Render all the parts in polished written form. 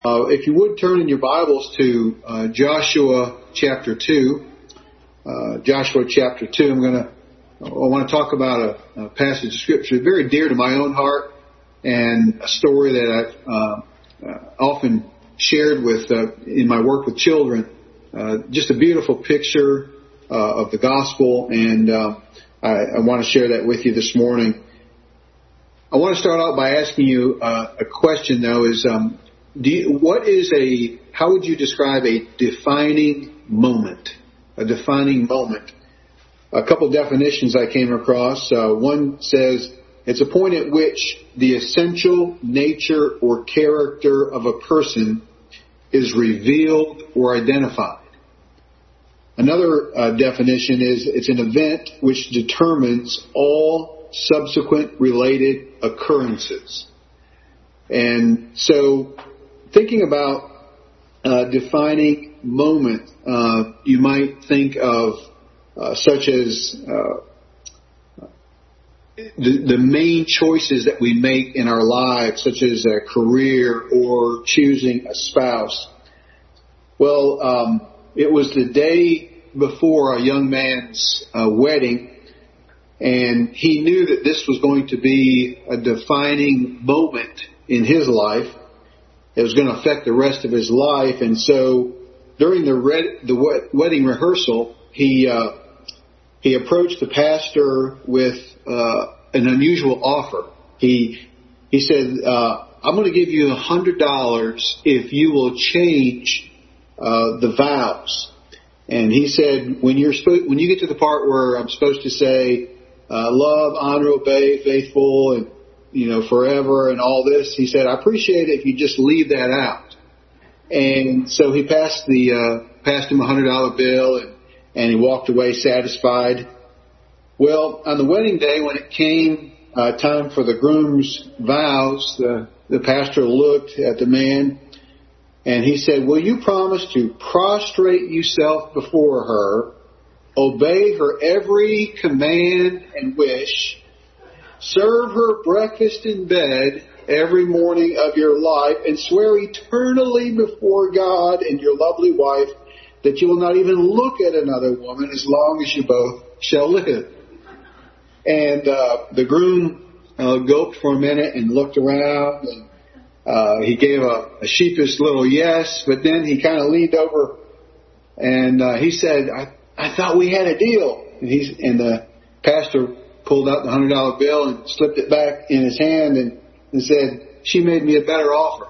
If you would turn in your Bibles to Joshua chapter 2. Joshua chapter 2, I want to talk about a passage of Scripture very dear to my own heart and a story that I've often shared with in my work with children. Just a beautiful picture of the gospel, and I want to share that with you this morning. I want to start out by asking you a question, though, is how would you describe a defining moment? A defining moment. A couple definitions I came across. One says it's a point at which the essential nature or character of a person is revealed or identified. Another definition is it's an event which determines all subsequent related occurrences. And so, thinking about defining moment, you might think of such as the main choices that we make in our lives, such as a career or choosing a spouse. Well, it was the day before a young man's wedding, and he knew that this was going to be a defining moment in his life. It was going to affect the rest of his life. And so during the wedding rehearsal, he approached the pastor with an unusual offer. He said, I'm going to give you $100 if you will change the vows. And he said, when you get to the part where I'm supposed to say, love, honor, obey, faithful, and forever and all this, he said, I appreciate it if you just leave that out. And so he passed him a $100 bill, and he walked away satisfied. Well, on the wedding day, when it came time for the groom's vows, the pastor looked at the man and he said, will you promise to prostrate yourself before her, obey her every command and wish, serve her breakfast in bed every morning of your life, and swear eternally before God and your lovely wife that you will not even look at another woman as long as you both shall live? And the groom gulped for a minute and looked around, and he gave a sheepish little yes, but then he kind of leaned over and he said, I thought we had a deal. And the pastor pulled out the $100 bill and slipped it back in his hand and said, she made me a better offer.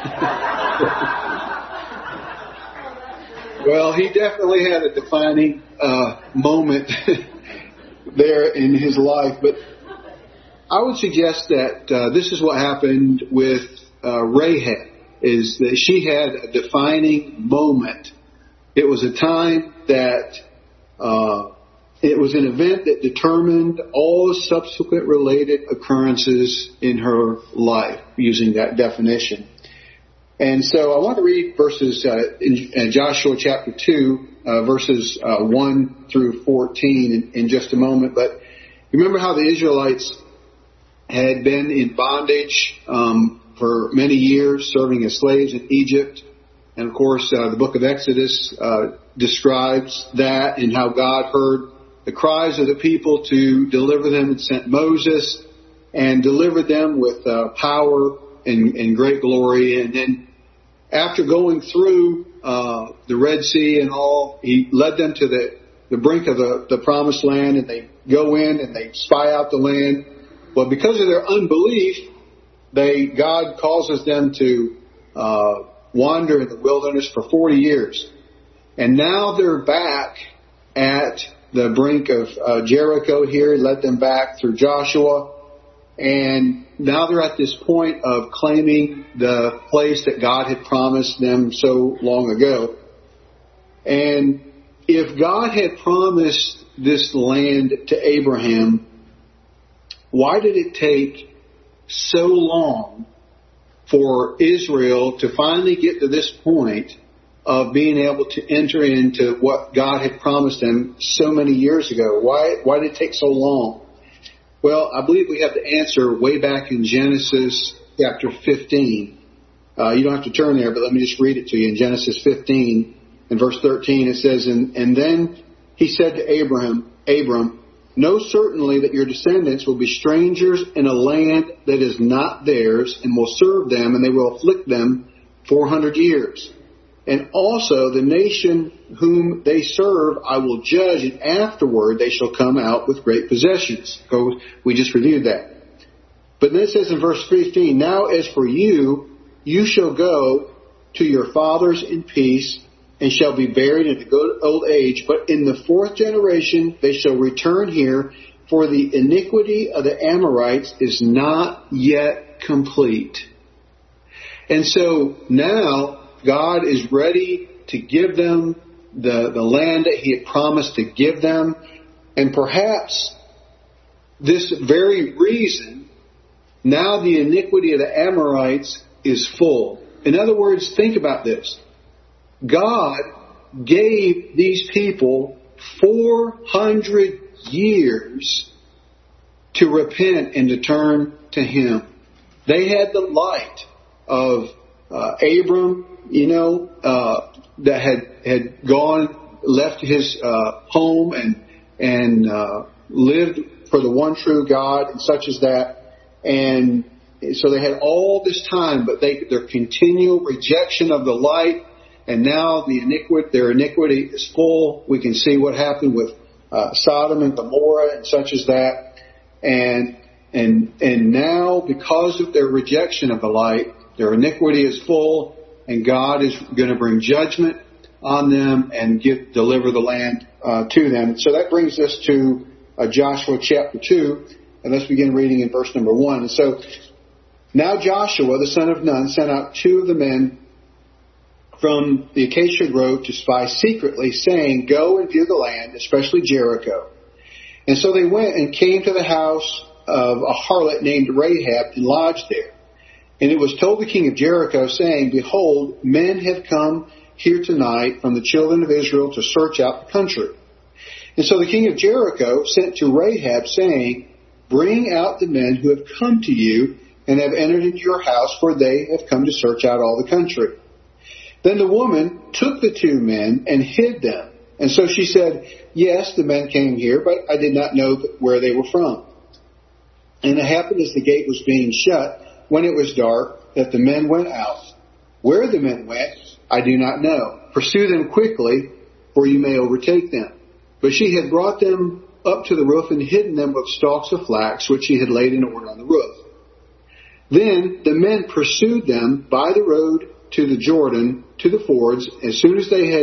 Well, he definitely had a defining moment there in his life. But I would suggest that this is what happened with Rahab, is that she had a defining moment. It was a time that it was an event that determined all subsequent related occurrences in her life, using that definition. And so I want to read verses in Joshua chapter 2, verses 1 through 14 in just a moment. But remember how the Israelites had been in bondage for many years, serving as slaves in Egypt. And of course, the book of Exodus describes that and how God heard the cries of the people to deliver them and sent Moses and delivered them with power and great glory. And then after going through the Red Sea and all, he led them to the brink of the promised land, and they go in and they spy out the land. Well, because of their unbelief, God causes them to wander in the wilderness for 40 years. And now they're back at the brink of Jericho here. He led them back through Joshua. And now they're at this point of claiming the place that God had promised them so long ago. And if God had promised this land to Abraham, why did it take so long for Israel to finally get to this point of being able to enter into what God had promised them so many years ago? Why did it take so long? Well, I believe we have the answer way back in Genesis chapter 15. You don't have to turn there, but let me just read it to you. In Genesis 15 and verse 13, it says, And then he said to Abram, know certainly that your descendants will be strangers in a land that is not theirs, and will serve them, and they will afflict them 400 years. And also the nation whom they serve I will judge, and afterward they shall come out with great possessions. We just reviewed that. But then it says in verse 15, now as for you, you shall go to your fathers in peace, and shall be buried in a good old age. But in the fourth generation they shall return here, for the iniquity of the Amorites is not yet complete. And so now God is ready to give them the land that He had promised to give them. And perhaps this very reason, now the iniquity of the Amorites is full. In other words, think about this. God gave these people 400 years to repent and to turn to Him. They had the light of Abram, that had gone, left his home and lived for the one true God, and such as that. And so they had all this time, but their continual rejection of the light. And now their iniquity is full. We can see what happened with Sodom and Gomorrah and such as that. And now, because of their rejection of the light, their iniquity is full, and God is going to bring judgment on them and deliver the land to them. So that brings us to Joshua chapter 2, and let's begin reading in verse number 1. And so now Joshua, the son of Nun, sent out 2 of the men from the acacia grove to spy secretly, saying, go and view the land, especially Jericho. And so they went and came to the house of a harlot named Rahab and lodged there. And it was told the king of Jericho, saying, behold, men have come here tonight from the children of Israel to search out the country. And so the king of Jericho sent to Rahab, saying, bring out the men who have come to you and have entered into your house, for they have come to search out all the country. Then the woman took the 2 men and hid them. And so she said, yes, the men came here, but I did not know where they were from. And it happened as the gate was being shut, when it was dark, that the men went out. Where the men went, I do not know. Pursue them quickly, for you may overtake them. But she had brought them up to the roof and hidden them with stalks of flax, which she had laid in order on the roof. Then the men pursued them by the road to the Jordan, to the fords. As soon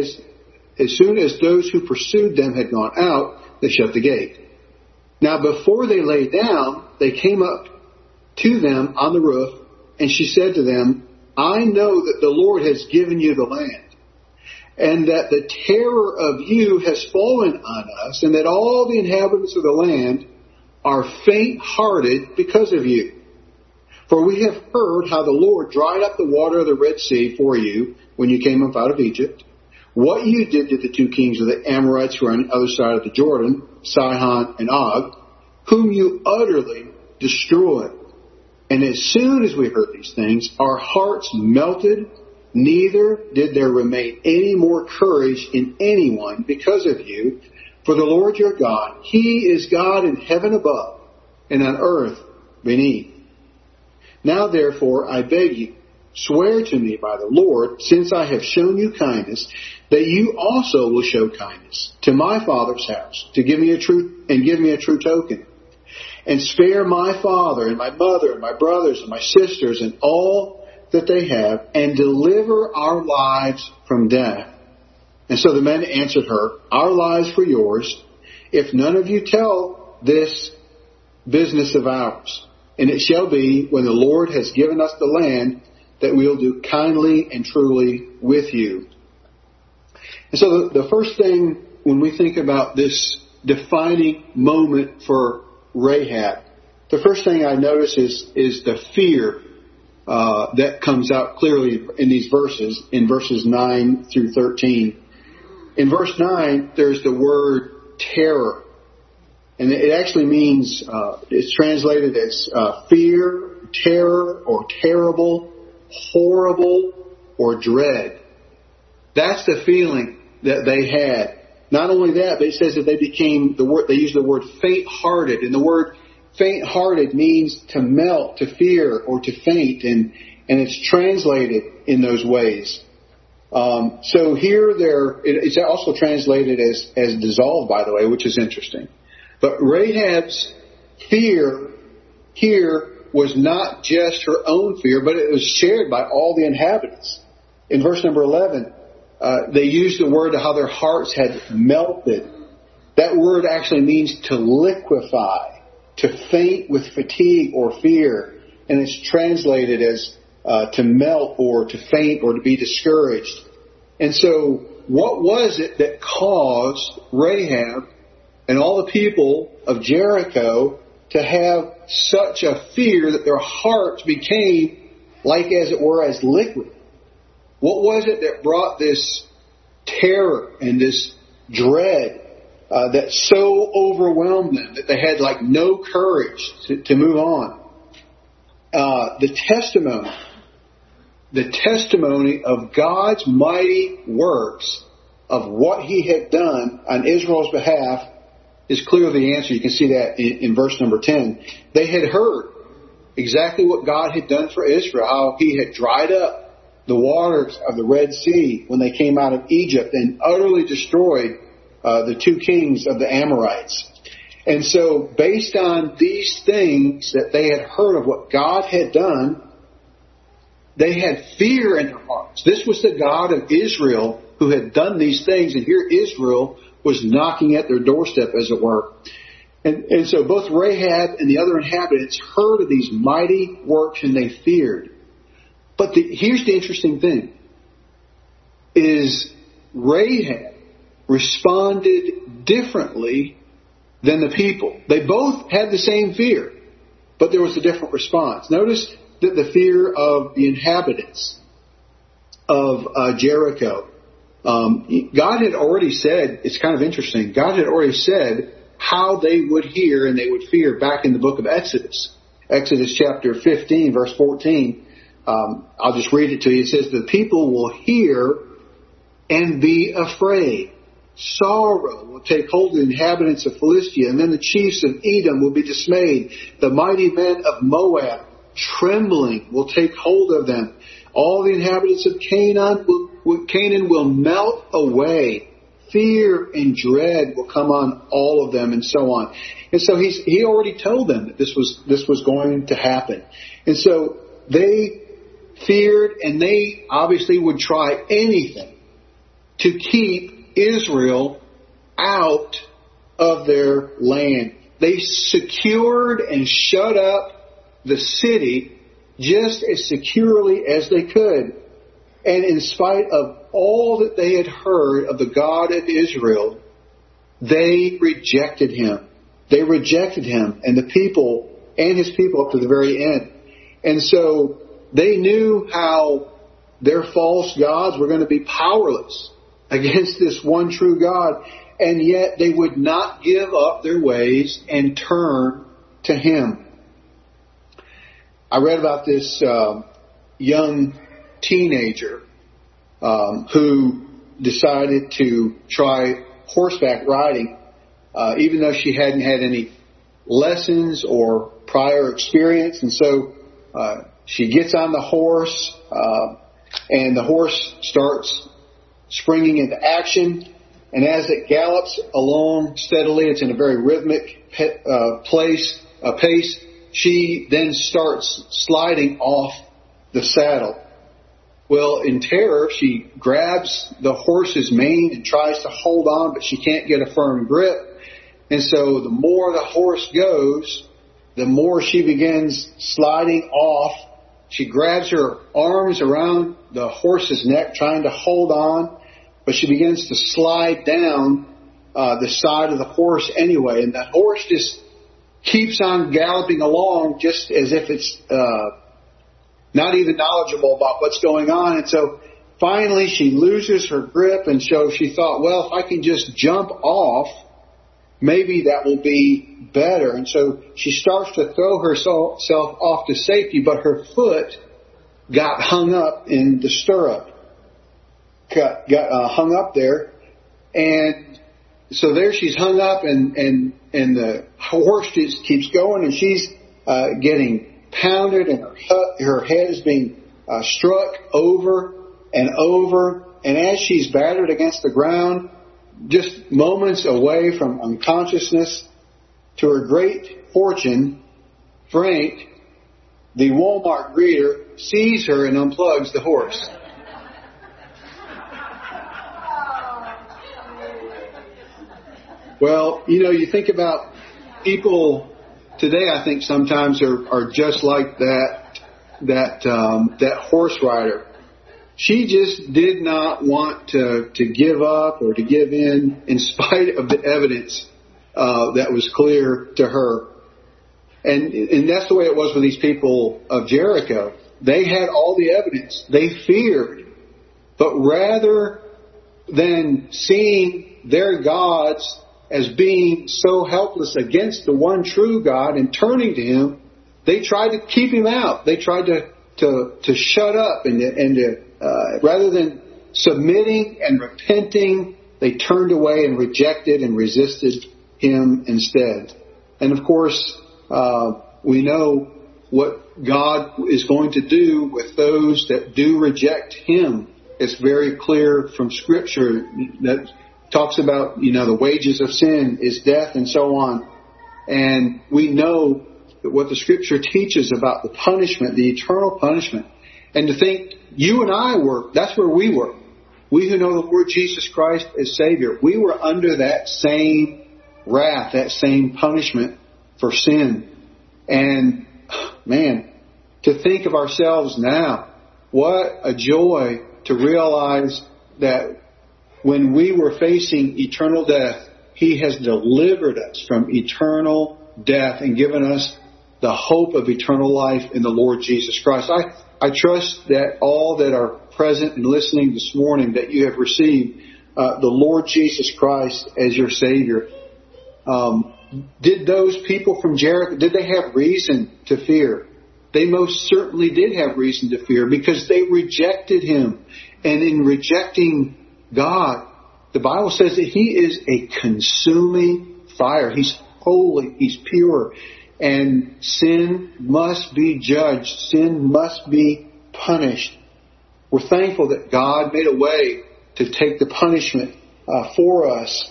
as those who pursued them had gone out, they shut the gate. Now before they lay down, they came up to them on the roof, and she said to them, I know that the Lord has given you the land, and that the terror of you has fallen on us, and that all the inhabitants of the land are faint-hearted because of you. For we have heard how the Lord dried up the water of the Red Sea for you when you came up out of Egypt, what you did to the 2 kings of the Amorites who are on the other side of the Jordan, Sihon and Og, whom you utterly destroyed. And as soon as we heard these things, our hearts melted, neither did there remain any more courage in anyone because of you. For the Lord your God, He is God in heaven above and on earth beneath. Now therefore, I beg you, swear to me by the Lord, since I have shown you kindness, that you also will show kindness to my father's house, to give me a true token. And spare my father and my mother and my brothers and my sisters and all that they have, and deliver our lives from death. And so the men answered her, our lives for yours, if none of you tell this business of ours. And it shall be, when the Lord has given us the land, that we will do kindly and truly with you. And so the first thing when we think about this defining moment for Rahab, the first thing I notice is the fear that comes out clearly in these verses, in verses 9 through 13. In verse 9, there's the word terror. And it actually means, it's translated as fear, terror, or terrible, horrible or dread. That's the feeling that they had. Not only that, but it says that they became they use the word faint-hearted. And the word faint-hearted means to melt, to fear, or to faint. And it's translated in those ways. So here it's also translated as dissolved, by the way, which is interesting. But Rahab's fear here was not just her own fear, but it was shared by all the inhabitants. In verse number 11, they used the word how their hearts had melted. That word actually means to liquefy, to faint with fatigue or fear. And it's translated as to melt or to faint or to be discouraged. And so what was it that caused Rahab and all the people of Jericho to have such a fear that their hearts became like, as it were, as liquid? What was it that brought this terror and this dread that so overwhelmed them that they had like no courage to move on? The testimony of God's mighty works of what He had done on Israel's behalf is clearly the answer. You can see that in verse number 10. They had heard exactly what God had done for Israel, how He had dried up the waters of the Red Sea when they came out of Egypt and utterly destroyed the two kings of the Amorites. And so based on these things that they had heard of what God had done, they had fear in their hearts. This was the God of Israel who had done these things, and here Israel was knocking at their doorstep, as it were. And so both Rahab and the other inhabitants heard of these mighty works, and they feared. But here's the interesting thing, is Rahab responded differently than the people. They both had the same fear, but there was a different response. Notice that the fear of the inhabitants of Jericho. God had already said, it's kind of interesting, God had already said how they would hear and they would fear back in the book of Exodus. Exodus chapter 15, verse 14. I'll just read it to you. It says, the people will hear and be afraid. Sorrow will take hold of the inhabitants of Philistia, and then the chiefs of Edom will be dismayed. The mighty men of Moab, trembling, will take hold of them. All the inhabitants of Canaan will melt away. Fear and dread will come on all of them, and so on. And so he already told them that this was going to happen. And so they feared, and they obviously would try anything to keep Israel out of their land. They secured and shut up the city just as securely as they could. And in spite of all that they had heard of the God of Israel, they rejected Him. They rejected Him and the people and His people up to the very end. And so they knew how their false gods were going to be powerless against this one true God, and yet they would not give up their ways and turn to Him. I read about this young teenager who decided to try horseback riding, even though she hadn't had any lessons or prior experience. And so she gets on the horse, and the horse starts springing into action. And as it gallops along steadily, it's in a very rhythmic pace. She then starts sliding off the saddle. Well, in terror, she grabs the horse's mane and tries to hold on, but she can't get a firm grip. And so the more the horse goes, the more she begins sliding off. She grabs her arms around the horse's neck, trying to hold on, but she begins to slide down the side of the horse anyway. And the horse just keeps on galloping along just as if it's not even knowledgeable about what's going on. And so finally she loses her grip, and so she thought, well, if I can just jump off, maybe that will be better. And so she starts to throw herself off to safety, but her foot got hung up in the stirrup. Got hung up there. And so there she's hung up, and the horse just keeps going, and she's getting pounded, and her head is being struck over and over. And as she's battered against the ground, just moments away from unconsciousness, to her great fortune, Frank, the Walmart greeter, sees her and unplugs the horse. Well, you think about people today, I think sometimes are just like that horse rider. She just did not want to give up or to give in spite of the evidence that was clear to her. And that's the way it was with these people of Jericho. They had all the evidence. They feared. But rather than seeing their gods as being so helpless against the one true God and turning to Him, they tried to keep Him out. They tried to shut up and rather than submitting and repenting, they turned away and rejected and resisted Him instead. And of course, we know what God is going to do with those that do reject Him. It's very clear from Scripture that talks about, the wages of sin is death and so on. And we know that what the Scripture teaches about the punishment, the eternal punishment. And to think you and I that's where we were. We who know the Lord Jesus Christ as Savior, we were under that same wrath, that same punishment for sin. And man, to think of ourselves now, what a joy to realize that when we were facing eternal death, He has delivered us from eternal death and given us the hope of eternal life in the Lord Jesus Christ. I trust that all that are present and listening this morning, that you have received the Lord Jesus Christ as your Savior. Did those people from Jericho, did they have reason to fear? They most certainly did have reason to fear, because they rejected Him. And in rejecting God, the Bible says that He is a consuming fire. He's holy. He's pure. And sin must be judged. Sin must be punished. We're thankful that God made a way to take the punishment for us,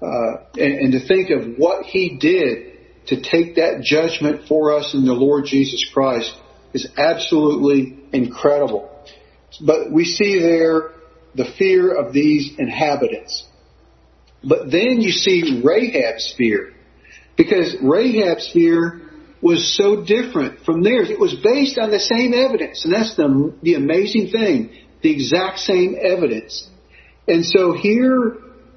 and to think of what He did to take that judgment for us in the Lord Jesus Christ is absolutely incredible. But we see there the fear of these inhabitants. But then you see Rahab's fear, because Rahab's fear was so different from theirs. It was based on the same evidence, and that's the amazing thing, the exact same evidence. And so here,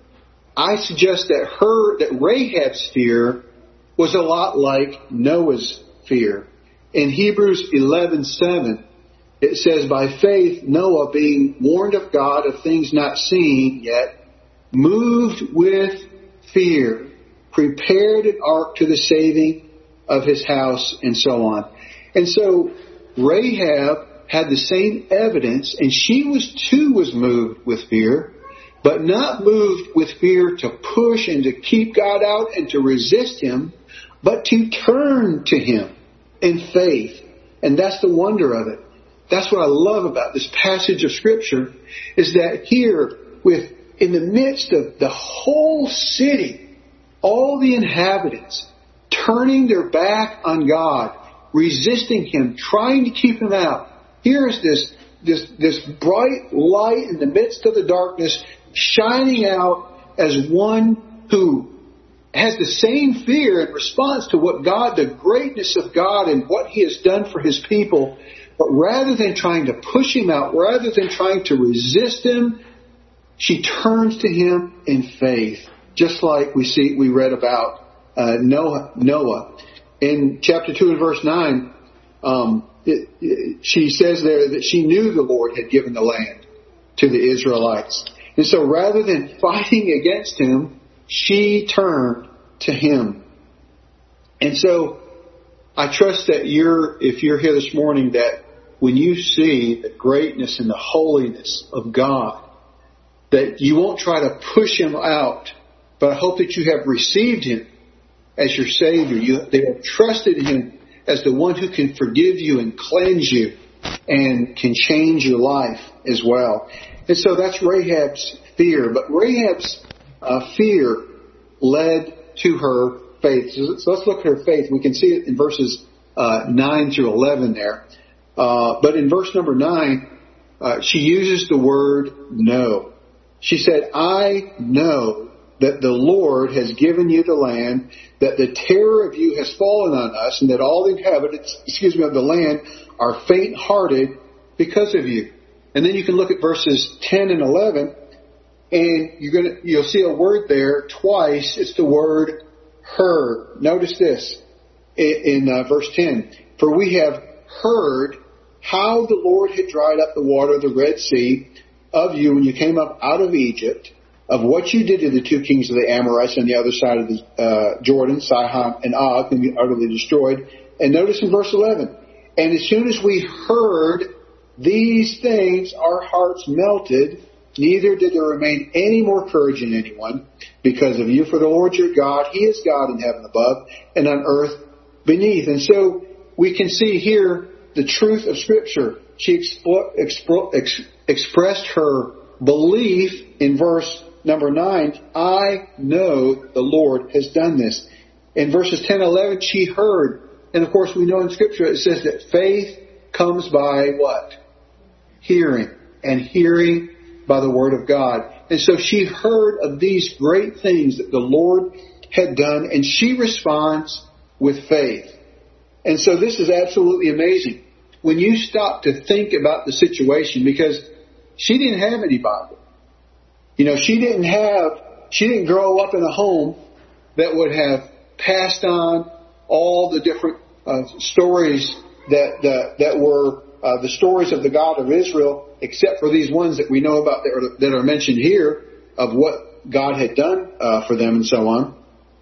I suggest that Rahab's fear was a lot like Noah's fear. In Hebrews 11:7, it says, "By faith Noah, being warned of God of things not seen yet, moved with fear, prepared an ark to the saving of his house," and so on. And so Rahab had the same evidence, and she was moved with fear, but not moved with fear to push and to keep God out and to resist Him, but to turn to Him in faith. And that's the wonder of it. That's what I love about this passage of Scripture, is that here, in the midst of the whole city, all the inhabitants turning their back on God, resisting Him, trying to keep Him out, here's this bright light in the midst of the darkness, shining out as one who has the same fear in response to what God, the greatness of God and what He has done for His people. But rather than trying to push Him out, rather than trying to resist Him, she turns to Him in faith. Just like we read about Noah. In chapter 2 and verse 9, she says there that she knew the Lord had given the land to the Israelites. And so rather than fighting against Him, she turned to Him. And so I trust that if you're here this morning, that when you see the greatness and the holiness of God, that you won't try to push Him out, but I hope that you have received Him as your Savior. They have trusted Him as the one who can forgive you and cleanse you and can change your life as well. And so that's Rahab's fear. But Rahab's fear led to her faith. So let's look at her faith. We can see it in verses 9 through 11 there. But in verse number 9, she uses the word know. She said, I know that the Lord has given you the land, that the terror of you has fallen on us, and that all the inhabitants, of the land are faint-hearted because of you. And then you can look at verses 10 and 11, and you'll see a word there twice. It's the word heard. Notice this in verse 10. For we have heard how the Lord had dried up the water of the Red Sea of you when you came up out of Egypt, of what you did to the two kings of the Amorites on the other side of the Jordan, Sihon and Og, whom you utterly destroyed. And notice in verse 11, and as soon as we heard these things, our hearts melted, neither did there remain any more courage in anyone because of you. For the Lord your God, He is God in heaven above and on earth beneath. And so we can see here the truth of Scripture. She expressed her belief in verse number 9. I know the Lord has done this. In verses 10 and 11, she heard. And of course, we know in Scripture it says that faith comes by what? Hearing. And hearing by the Word of God. And so she heard of these great things that the Lord had done, and she responds with faith. And so this is absolutely amazing. When you stop to think about the situation, because she didn't have anybody. She didn't grow up in a home that would have passed on all the different stories that were the stories of the God of Israel, except for these ones that we know about that are mentioned here of what God had done for them and so on.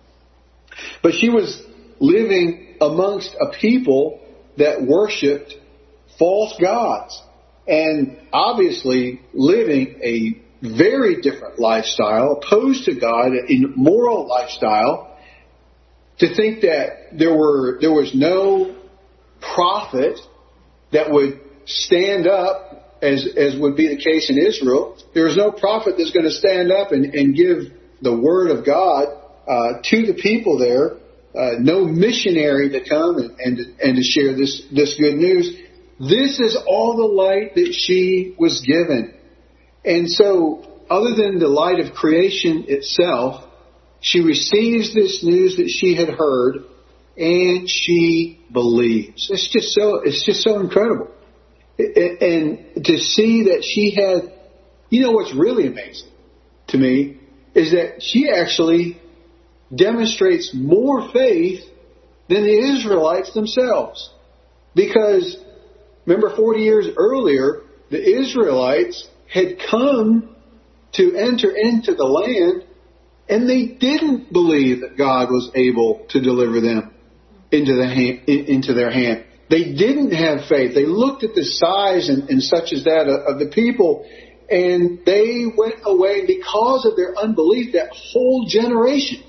But she was living amongst a people that worshipped false gods, and obviously living a very different lifestyle, opposed to God, an immoral lifestyle. To think that there was no prophet that would stand up, as would be the case in Israel. There was no prophet that's going to stand up and give the word of God to the people there. No missionary to come and to share this good news. This is all the light that she was given. And so, other than the light of creation itself, she receives this news that she had heard, and she believes. It's just so incredible. And to see that she had, what's really amazing to me is that she actually demonstrates more faith than the Israelites themselves. Because, remember 40 years earlier, the Israelites had come to enter into the land, and they didn't believe that God was able to deliver them into their hand. They didn't have faith. They looked at the size and such as that of the people, and they went away. Because of their unbelief, that whole generation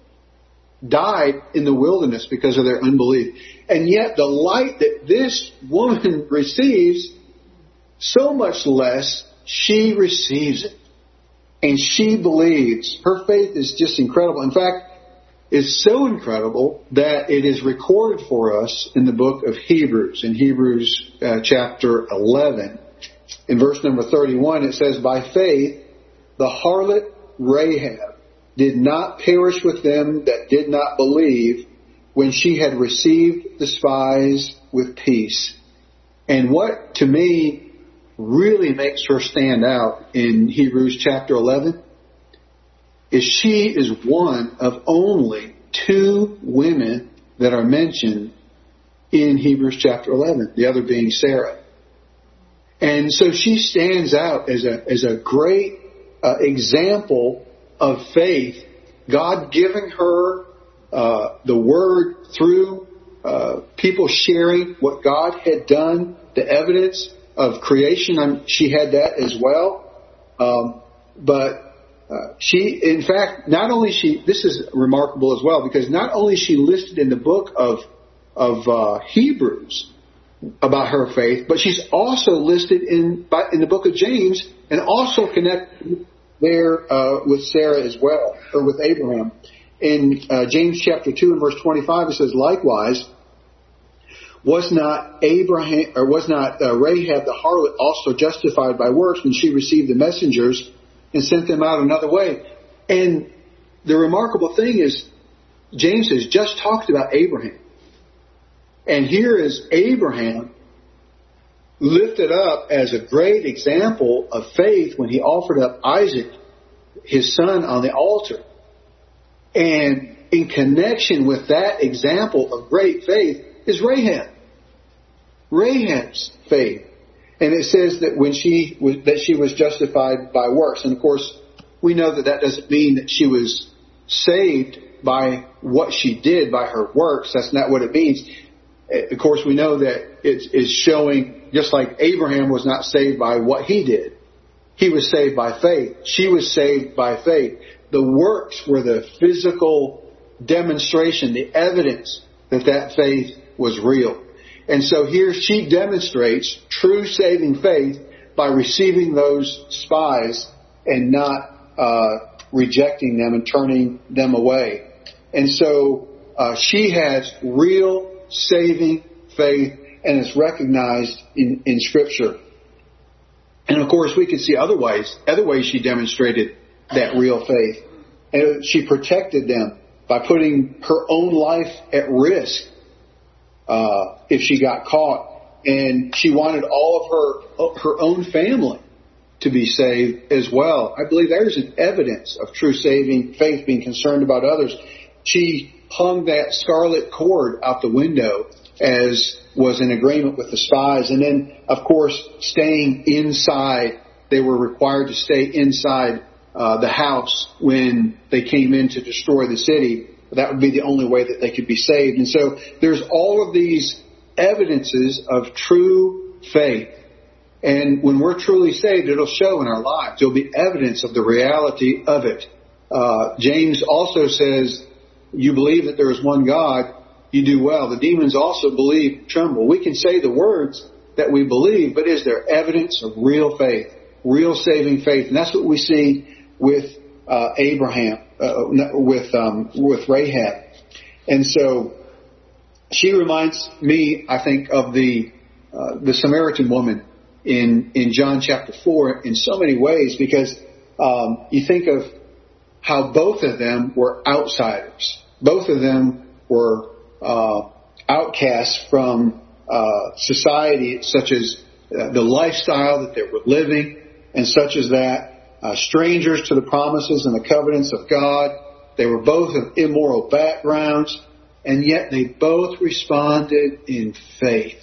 died in the wilderness because of their unbelief. And yet the light that this woman receives, so much less, she receives it. And she believes. Her faith is just incredible. In fact, it's so incredible that it is recorded for us in the book of Hebrews. In Hebrews chapter 11, in verse number 31, it says, by faith, the harlot Rahab did not perish with them that did not believe when she had received the spies with peace. And what, to me, really makes her stand out in Hebrews chapter 11 is she is one of only 2 women that are mentioned in Hebrews chapter 11, the other being Sarah. And so she stands out as a great example of faith, God giving her the word through people sharing what God had done the evidence of creation. She had that as well. She, in fact, not only this is remarkable as well, because not only she listed in the book of Hebrews about her faith, but she's also listed in the book of James, and also connected there with Sarah as well, or with Abraham. In James chapter 2 and verse 25, it says, likewise, was not Rahab the harlot also justified by works when she received the messengers and sent them out another way? And the remarkable thing is, James has just talked about Abraham. And here is Abraham lifted up as a great example of faith when he offered up Isaac, his son, on the altar. And in connection with that example of great faith is Rahab. Rahab's faith. And it says that when she was justified by works. And of course, we know that doesn't mean that she was saved by what she did, by her works. That's not what it means. Of course, we know that it's showing, just like Abraham was not saved by what he did. He was saved by faith. She was saved by faith. The works were the physical demonstration, the evidence that faith was real. And so here she demonstrates true saving faith by receiving those spies and not rejecting them and turning them away. And so she has real saving faith, and is recognized in Scripture. And of course, we can see other ways she demonstrated that real faith. And she protected them by putting her own life at risk if she got caught. And she wanted all of her own family to be saved as well. I believe there's an evidence of true saving faith, being concerned about others. She hung that scarlet cord out the window, as was in agreement with the spies. And then, of course, staying inside. They were required to stay inside the house when they came in to destroy the city. That would be the only way that they could be saved. And so there's all of these evidences of true faith. And when we're truly saved, it'll show in our lives. There'll be evidence of the reality of it. James also says, you believe that there is one God, you do well. The demons also believe and tremble. We can say the words that we believe, but is there evidence of real faith, real saving faith? And that's what we see with Abraham, with Rahab. And so she reminds me, I think, of the Samaritan woman in John chapter 4 in so many ways, because you think of how both of them were outsiders. Both of them were outcasts from society, such as the lifestyle that they were living, and such as that, strangers to the promises and the covenants of God. They were both of immoral backgrounds, and yet they both responded in faith.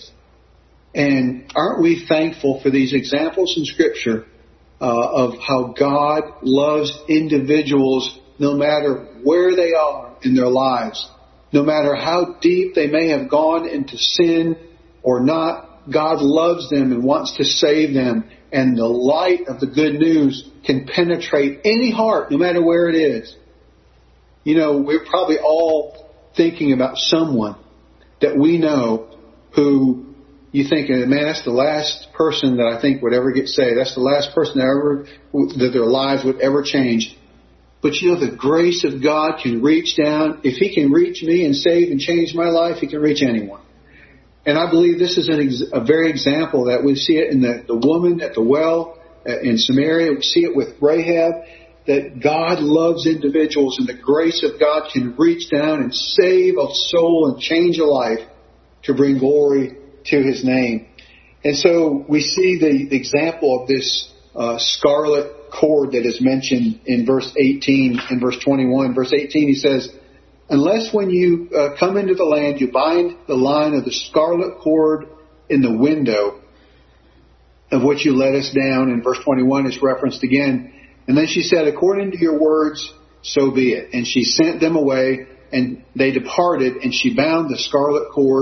And aren't we thankful for these examples in Scripture of how God loves individuals no matter where they are in their lives, no matter how deep they may have gone into sin or not? God loves them and wants to save them, and the light of the good news can penetrate any heart, no matter where it is. You know, we're probably all thinking about someone that we know who you think, man, that's the last person that I think would ever get saved. That's the last person that their lives would ever change. But you know, the grace of God can reach down. If He can reach me and save and change my life, He can reach anyone. And I believe this is a very example that we see it in the woman at the well in Samaria. We see it with Rahab, that God loves individuals, and the grace of God can reach down and save a soul and change a life to bring glory to His name. And so we see the example of this scarlet cord that is mentioned in verse 18 and verse 21. Verse 18, he says, unless when you come into the land, you bind the line of the scarlet cord in the window of which you let us down. And verse 21 is referenced again. And then she said, according to your words, so be it. And she sent them away, and they departed, and she bound the scarlet cord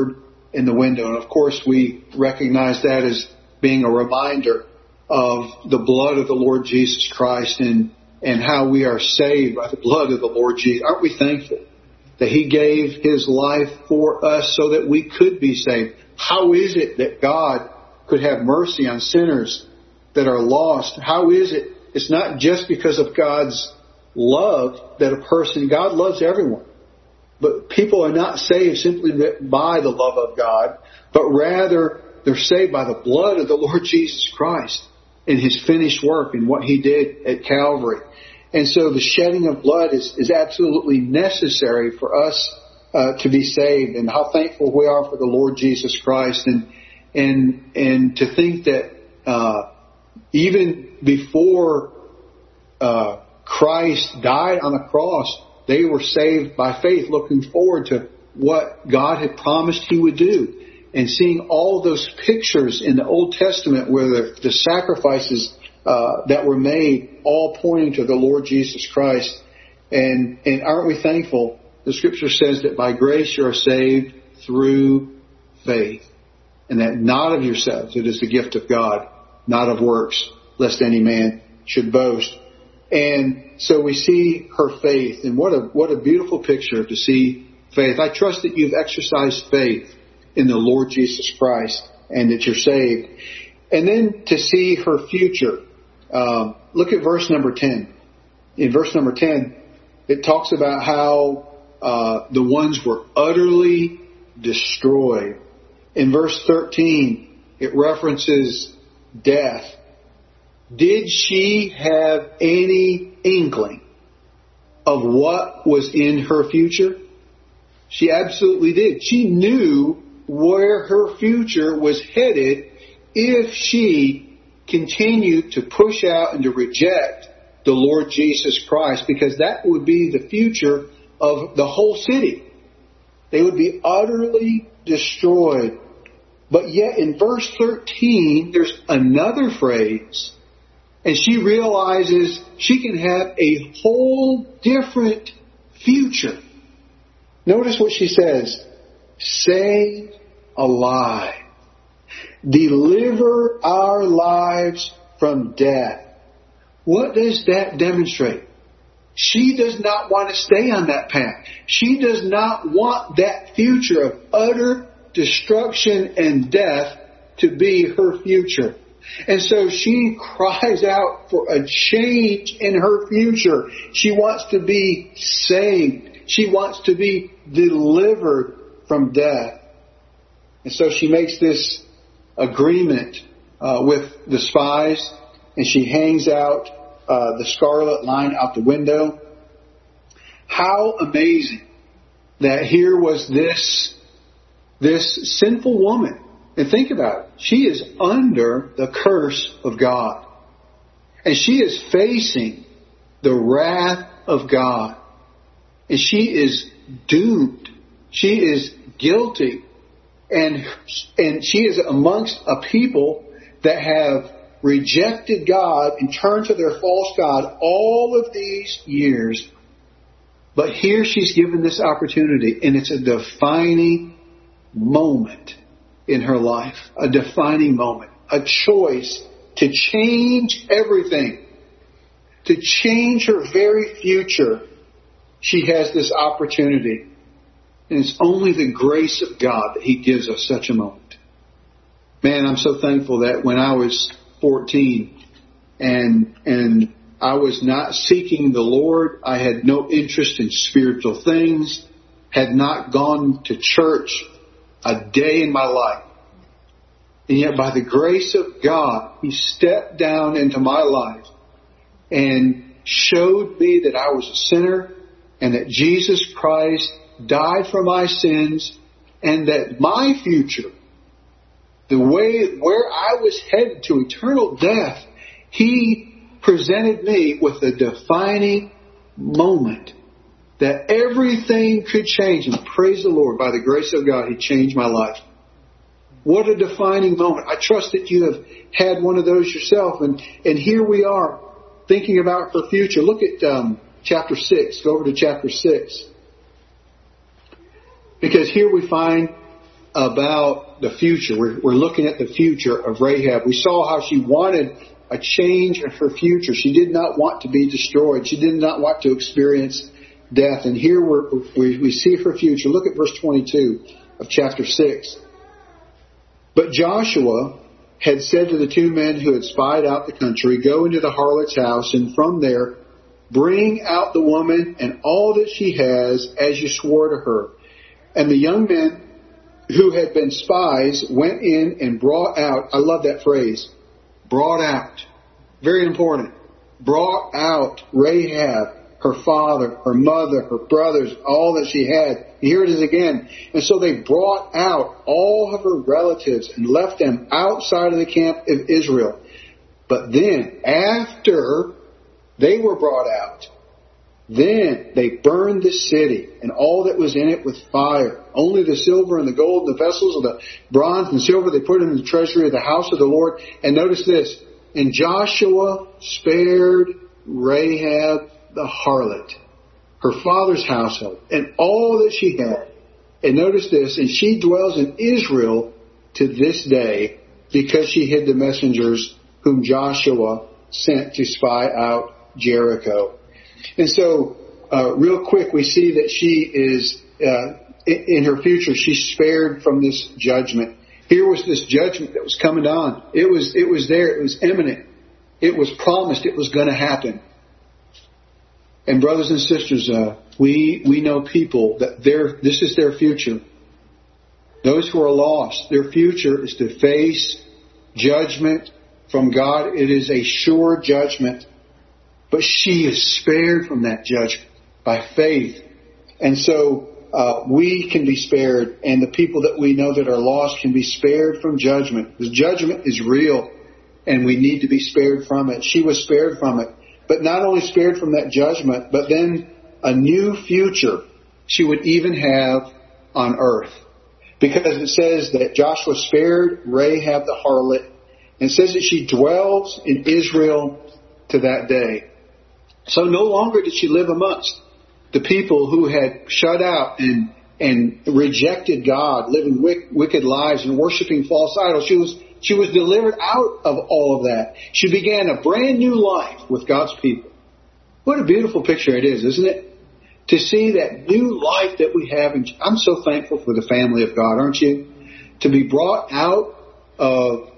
in the window. And of course, we recognize that as being a reminder of the blood of the Lord Jesus Christ and how we are saved by the blood of the Lord Jesus. Aren't we thankful that He gave His life for us so that we could be saved? How is it that God could have mercy on sinners that are lost? How is it? It's not just because of God's love that God loves everyone. But people are not saved simply by the love of God, but rather they're saved by the blood of the Lord Jesus Christ and His finished work and what He did at Calvary. And so the shedding of blood is absolutely necessary for us to be saved. And how thankful we are for the Lord Jesus Christ. And to think that even before Christ died on the cross, they were saved by faith, looking forward to what God had promised He would do. And seeing all those pictures in the Old Testament where the sacrifices that were made, all pointing to the Lord Jesus Christ. And aren't we thankful? The Scripture says that by grace you are saved through faith. And that not of yourselves, it is the gift of God, not of works, lest any man should boast. And so we see her faith, and what a beautiful picture to see faith. I trust that you've exercised faith in the Lord Jesus Christ and that you're saved. And then to see her future. Look at verse number 10. In verse number 10, it talks about how the ones were utterly destroyed. In verse 13, it references death. Did she have any inkling of what was in her future? She absolutely did. She knew where her future was headed if she continued to push out and to reject the Lord Jesus Christ, because that would be the future of the whole city. They would be utterly destroyed. But yet in verse 13, there's another phrase, and she realizes she can have a whole different future. Notice what she says. Saved alive. Deliver our lives from death. What does that demonstrate? She does not want to stay on that path. She does not want that future of utter destruction and death to be her future. And so she cries out for a change in her future. She wants to be saved. She wants to be delivered from death. And so she makes this agreement with the spies, and she hangs out the scarlet line out the window. How amazing that here was this sinful woman. And think about it. She is under the curse of God. And she is facing the wrath of God. And she is doomed. She is guilty. And she is amongst a people that have rejected God and turned to their false god all of these years. But here she's given this opportunity, and it's a defining moment in her life. A defining moment. A choice to change everything. To change her very future. She has this opportunity. And it's only the grace of God that He gives us such a moment. Man, I'm so thankful that when I was 14 and I was not seeking the Lord, I had no interest in spiritual things, had not gone to church a day in my life. And yet by the grace of God, He stepped down into my life and showed me that I was a sinner and that Jesus Christ died for my sins, and that my future, the way where I was headed to eternal death, He presented me with a defining moment that everything could change. And praise the Lord, by the grace of God, He changed my life. What a defining moment. I trust that you have had one of those yourself. And here we are thinking about her future. Look at chapter 6. Go over to chapter 6. Because here we find about the future. We're looking at the future of Rahab. We saw how she wanted a change in her future. She did not want to be destroyed. She did not want to experience death. And here we see her future. Look at verse 22 of chapter 6. But Joshua had said to the two men who had spied out the country, "Go into the harlot's house, and from there bring out the woman and all that she has, as you swore to her." And the young men who had been spies went in and brought out, I love that phrase, brought out. Very important. Brought out Rahab, her father, her mother, her brothers, all that she had. Here it is again. And so they brought out all of her relatives and left them outside of the camp of Israel. But then, after they were brought out, then they burned the city and all that was in it with fire. Only the silver and the gold and the vessels of the bronze and silver they put in the treasury of the house of the Lord. And notice this. And Joshua spared Rahab the harlot, her father's household, and all that she had. And notice this. And she dwells in Israel to this day, because she hid the messengers whom Joshua sent to spy out Jericho. And so, real quick, we see that she is, in her future, she's spared from this judgment. Here was this judgment that was coming on. It was there. It was imminent. It was promised. It was going to happen. And brothers and sisters, we know people that this is their future. Those who are lost, their future is to face judgment from God. It is a sure judgment. But she is spared from that judgment by faith. And so we can be spared, and the people that we know that are lost can be spared from judgment. The judgment is real, and we need to be spared from it. She was spared from it. But not only spared from that judgment, but then a new future she would even have on earth. Because it says that Joshua spared Rahab the harlot, and it says that she dwells in Israel to that day. So no longer did she live amongst the people who had shut out and rejected God, living wicked lives and worshiping false idols. She was delivered out of all of that. She began a brand new life with God's people. What a beautiful picture it is, isn't it? To see that new life that we have. And I'm so thankful for the family of God, aren't you? To be brought out of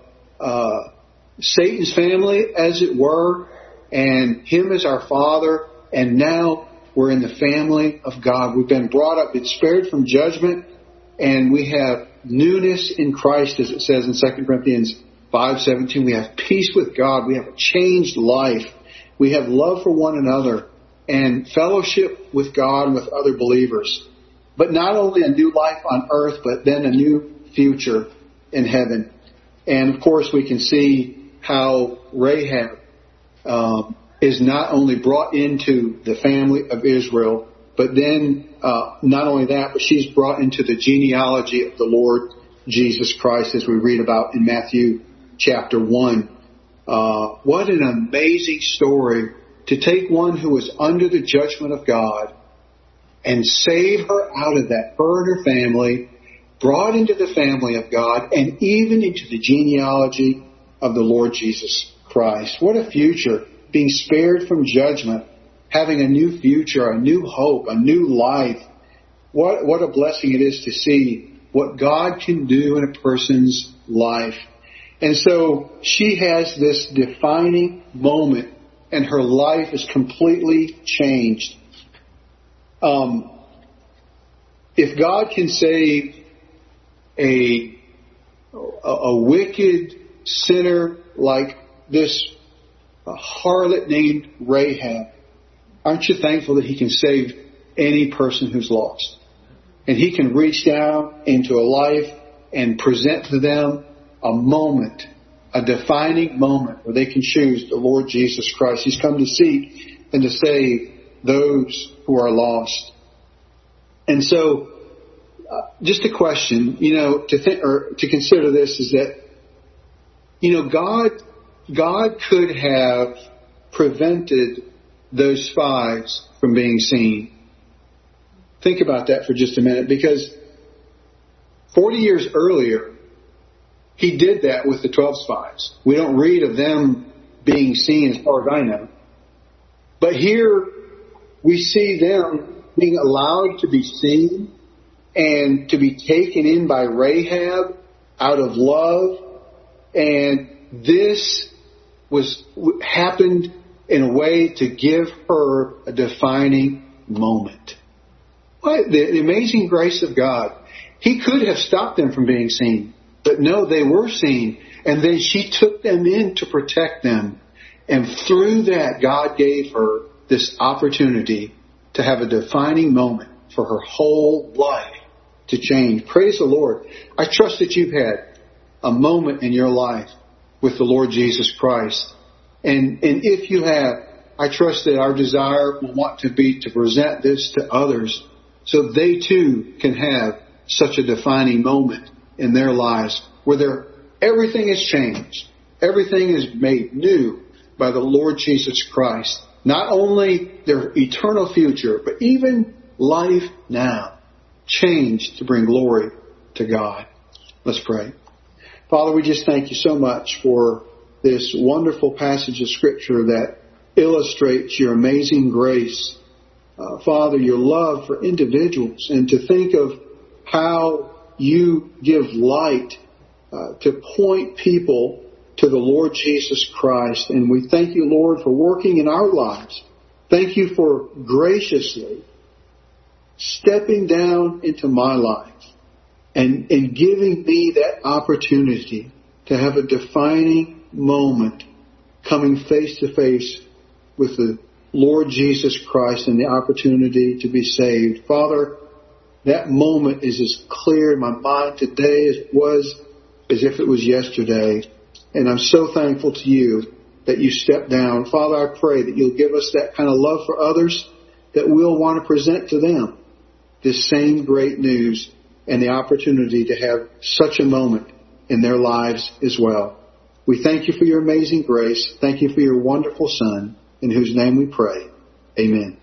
Satan's family, as it were, and Him as our Father, and now we're in the family of God. We've been brought up, it's spared from judgment, and we have newness in Christ, as it says in 2 Corinthians 5:17. We have peace with God. We have a changed life. We have love for one another and fellowship with God and with other believers. But not only a new life on earth, but then a new future in heaven. And of course, we can see how Rahab is not only brought into the family of Israel, but then not only that, but she's brought into the genealogy of the Lord Jesus Christ, as we read about in Matthew chapter 1. What an amazing story to take one who was under the judgment of God and save her out of that, her and her family, brought into the family of God, and even into the genealogy of the Lord Jesus Christ. What a future, being spared from judgment, having a new future, a new hope, a new life. What a blessing it is to see what God can do in a person's life. And so she has this defining moment, and her life is completely changed. If God can save a wicked sinner like this harlot named Rahab, aren't you thankful that He can save any person who's lost? And He can reach down into a life and present to them a moment, a defining moment where they can choose the Lord Jesus Christ. He's come to seek and to save those who are lost. And so, just a question, to consider this is that, God could have prevented those spies from being seen. Think about that for just a minute, because 40 years earlier, he did that with the 12 spies. We don't read of them being seen as far as I know. But here we see them being allowed to be seen and to be taken in by Rahab out of love. And this happened in a way to give her a defining moment. What? The amazing grace of God. He could have stopped them from being seen. But no, they were seen. And then she took them in to protect them. And through that, God gave her this opportunity to have a defining moment for her whole life to change. Praise the Lord. I trust that you've had a moment in your life with the Lord Jesus Christ. And if you have, I trust that our desire will want to be to present this to others so they too can have such a defining moment in their lives where everything has changed. Everything is made new by the Lord Jesus Christ. Not only their eternal future, but even life now changed to bring glory to God. Let's pray. Father, we just thank you so much for this wonderful passage of Scripture that illustrates your amazing grace. Father, your love for individuals, and to think of how you give light to point people to the Lord Jesus Christ. And we thank you, Lord, for working in our lives. Thank you for graciously stepping down into my life and giving me that opportunity to have a defining moment coming face to face with the Lord Jesus Christ and the opportunity to be saved. Father, that moment is as clear in my mind today as it was as if it was yesterday. And I'm so thankful to you that you stepped down. Father, I pray that you'll give us that kind of love for others, that we'll want to present to them this same great news and the opportunity to have such a moment in their lives as well. We thank you for your amazing grace. Thank you for your wonderful Son, in whose name we pray. Amen.